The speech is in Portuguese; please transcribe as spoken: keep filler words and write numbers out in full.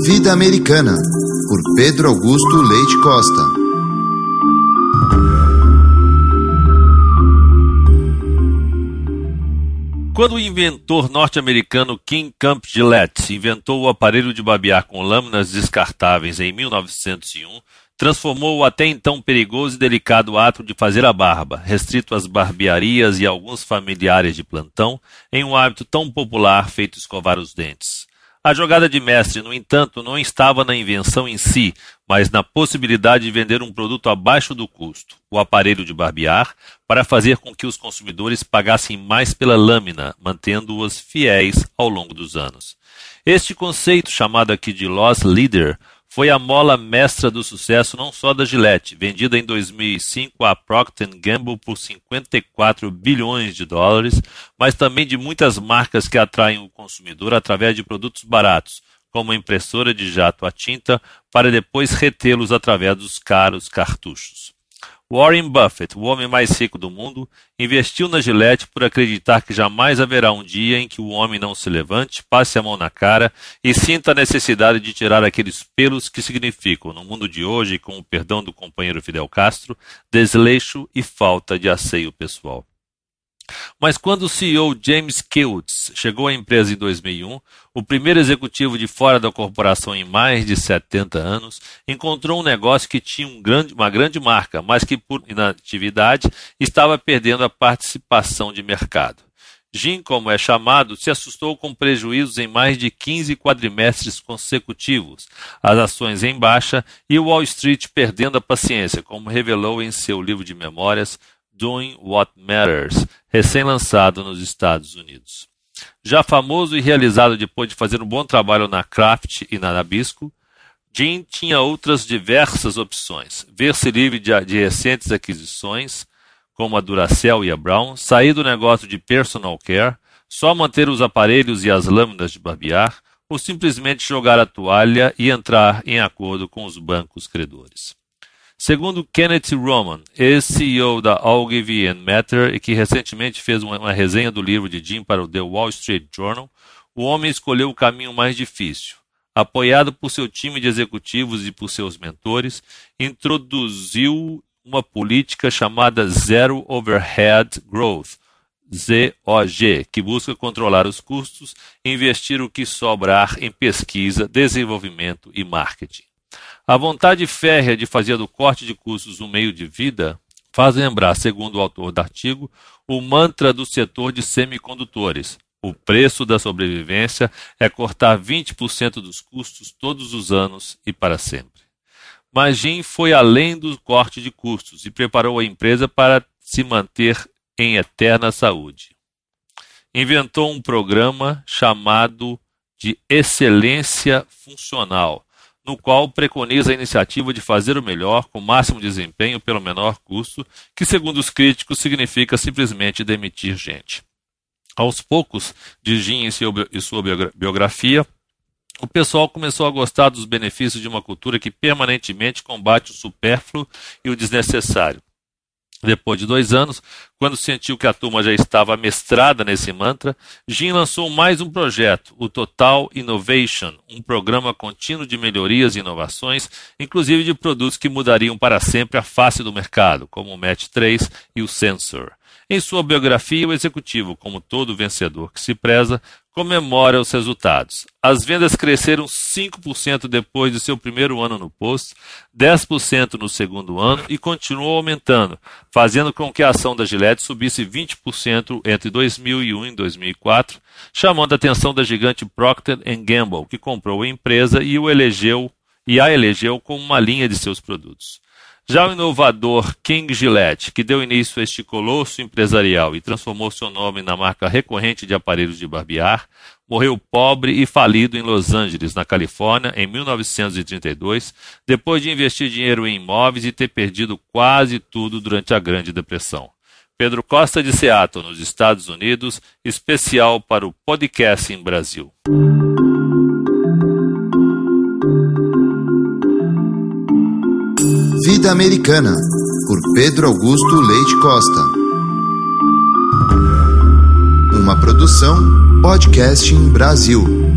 Vida Americana, por Pedro Augusto Leite Costa. Quando o inventor norte-americano King Camp Gillette inventou o aparelho de barbear com lâminas descartáveis em mil novecentos e um, transformou o até então perigoso e delicado ato de fazer a barba, restrito às barbearias e a alguns familiares de plantão, em um hábito tão popular feito escovar os dentes. A jogada de mestre, no entanto, não estava na invenção em si, mas na possibilidade de vender um produto abaixo do custo, o aparelho de barbear, para fazer com que os consumidores pagassem mais pela lâmina, mantendo-os fiéis ao longo dos anos. Este conceito, chamado aqui de Loss Leader, foi a mola mestra do sucesso não só da Gillette, vendida em dois mil e cinco à Procter and Gamble por cinquenta e quatro bilhões de dólares, mas também de muitas marcas que atraem o consumidor através de produtos baratos, como a impressora de jato a tinta, para depois retê-los através dos caros cartuchos. Warren Buffett, o homem mais rico do mundo, investiu na Gillette por acreditar que jamais haverá um dia em que o homem não se levante, passe a mão na cara e sinta a necessidade de tirar aqueles pelos que significam, no mundo de hoje, com o perdão do companheiro Fidel Castro, desleixo e falta de asseio pessoal. Mas quando o C E O James Kiltz chegou à empresa em dois mil e um, o primeiro executivo de fora da corporação em mais de setenta anos, encontrou um negócio que tinha um grande, uma grande marca, mas que por inatividade estava perdendo a participação de mercado. Jim, como é chamado, se assustou com prejuízos em mais de quinze quadrimestres consecutivos, as ações em baixa e Wall Street perdendo a paciência, como revelou em seu livro de memórias Doing What Matters, recém-lançado nos Estados Unidos. Já famoso e realizado depois de fazer um bom trabalho na Kraft e na Nabisco, Jim tinha outras diversas opções: ver-se livre de, de recentes aquisições, como a Duracell e a Brown, sair do negócio de personal care, só manter os aparelhos e as lâminas de barbear, ou simplesmente jogar a toalha e entrar em acordo com os bancos credores. Segundo Kenneth Roman, ex-C E O da Ogilvy and Mather e que recentemente fez uma, uma resenha do livro de Jim para o The Wall Street Journal, o homem escolheu o caminho mais difícil. Apoiado por seu time de executivos e por seus mentores, introduziu uma política chamada Zero Overhead Growth, Z O G, que busca controlar os custos e investir o que sobrar em pesquisa, desenvolvimento e marketing. A vontade férrea de fazer do corte de custos um meio de vida faz lembrar, segundo o autor do artigo, o mantra do setor de semicondutores. O preço da sobrevivência é cortar vinte por cento dos custos todos os anos e para sempre. Mas Jim foi além do corte de custos e preparou a empresa para se manter em eterna saúde. Inventou um programa chamado de Excelência Funcional, no qual preconiza a iniciativa de fazer o melhor com o máximo desempenho pelo menor custo, que, segundo os críticos, significa simplesmente demitir gente. Aos poucos, diz Jim em sua biografia, o pessoal começou a gostar dos benefícios de uma cultura que permanentemente combate o supérfluo e o desnecessário. Depois de dois anos, quando sentiu que a turma já estava amestrada nesse mantra, Jim lançou mais um projeto, o Total Innovation, um programa contínuo de melhorias e inovações, inclusive de produtos que mudariam para sempre a face do mercado, como o Match três e o Sensor. Em sua biografia, o executivo, como todo vencedor que se preza, comemora os resultados. As vendas cresceram cinco por cento depois de seu primeiro ano no posto, dez por cento no segundo ano e continuou aumentando, fazendo com que a ação da Gillette subisse vinte por cento entre dois mil e um e dois mil e quatro, chamando a atenção da gigante Procter and Gamble, que comprou a empresa e, o elegeu, e a elegeu como uma linha de seus produtos. Já o inovador King Gillette, que deu início a este colosso empresarial e transformou seu nome na marca recorrente de aparelhos de barbear, morreu pobre e falido em Los Angeles, na Califórnia, em mil novecentos e trinta e dois, depois de investir dinheiro em imóveis e ter perdido quase tudo durante a Grande Depressão. Pedro Costa de Seattle, nos Estados Unidos, especial para o Podcast em Brasil. Vida Americana, por Pedro Augusto Leite Costa. Uma produção Podcast em Brasil.